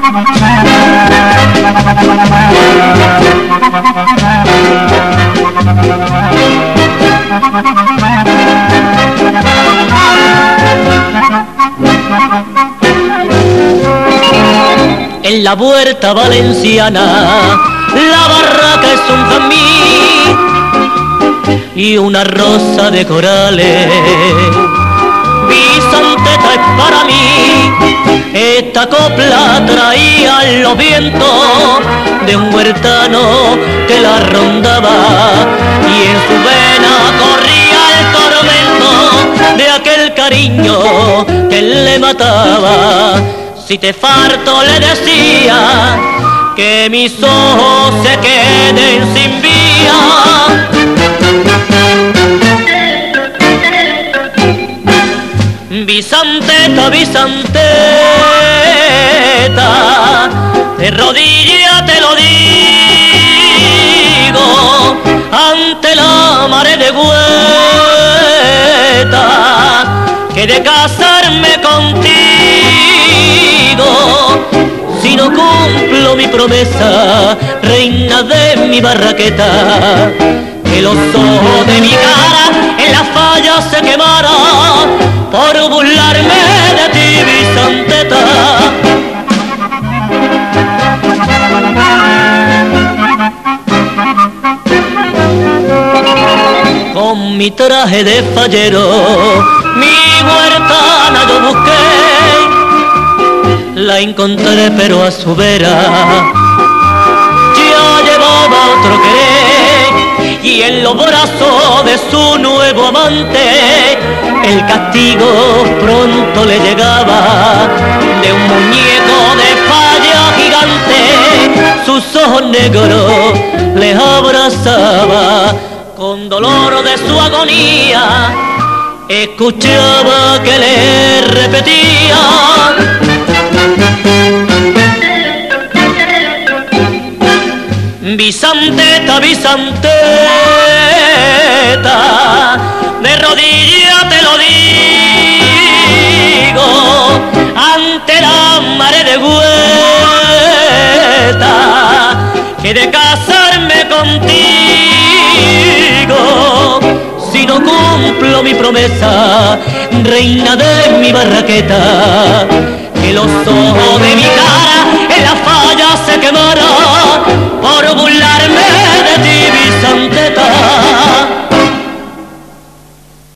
En la Huerta Valenciana, la barraca es un jazmín y una rosa de corales. Vicenteta es para mí, esta copla traía los vientos de un huertano que la rondaba, y en su vena corría el tormento de aquel cariño que le mataba. Si te farto le decía que mis ojos se queden sin vía. Vicenteta, Vicenteta, de rodillas te lo digo, ante la marea de vuelta, que de casarme contigo, si no cumplo mi promesa, reina de mi barraqueta, que los ojos de mi cara en la falla se quemaran por burlarme de ti, Vicenteta. Con mi traje de fallero, mi huertana yo busqué, la encontré pero a su vera ya llevaba otro querer, y en los brazos de su nuevo amante el castigo pronto le llegaba. De un muñeco de falla gigante sus ojos negros les abrazaba. Con dolor de su agonía escuchaba que le repetía: Vicenteta, Vicenteta, de rodillas te lo digo, ante la marea de vuelta, que de casarme contigo, si no cumplo mi promesa, reina de mi barraqueta, que los ojos de mi cara en la falla se quemaran por burlarme